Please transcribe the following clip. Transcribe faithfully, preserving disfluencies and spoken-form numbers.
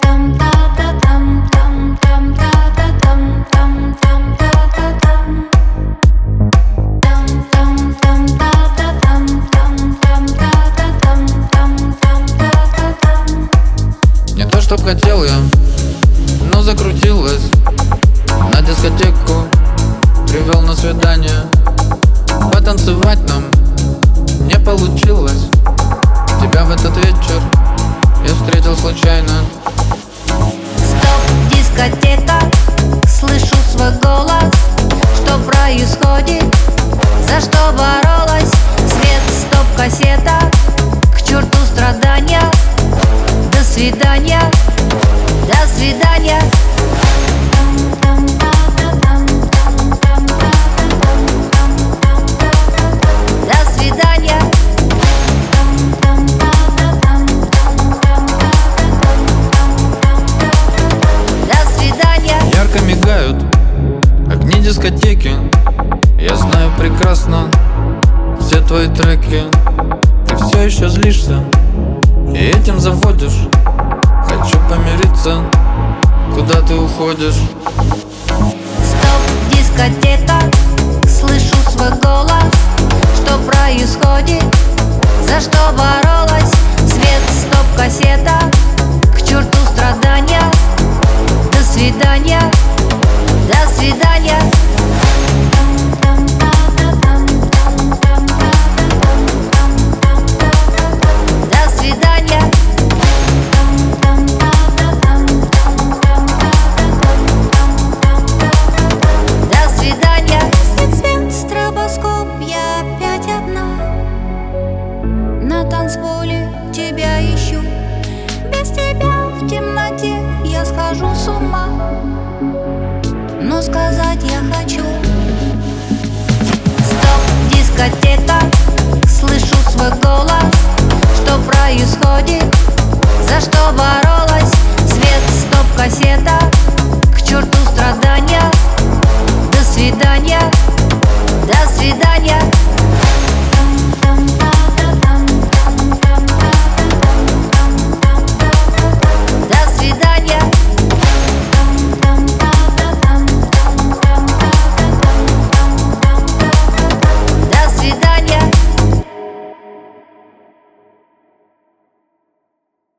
Не то, чтоб хотел я, но закрутилось. На дискотеку привел на свидание. Потанцевать нам не получилось. Тебя в этот вечер я встретил случайно. Стоп, дискотека, слышу свой голос. Что происходит? За что боролась? Свет, стоп, кассета. К черту страдания. До свидания, до свидания. До свидания. До свидания. Ярко мигают огни дискотеки. Я знаю прекрасно все твои треки. Ты все еще злишься и этим заводишь. Хочу помириться, куда ты уходишь? Стоп, дискотека, слышу свой голос. Что происходит? За что боролась? Свет, стоп, кассета. К черту страдания. До свидания, до свидания. До свидания. До свидания. Гаснет свет, стробоскоп, я опять одна. На танцполе тебя ищу. Без тебя в темноте я схожу с ума. Но сказать я хочу. Стоп, дискотека, слышу свой голос. Что происходит? За что боролась? Свет, стоп, кассета. К черту страдания. До свидания, до свидания.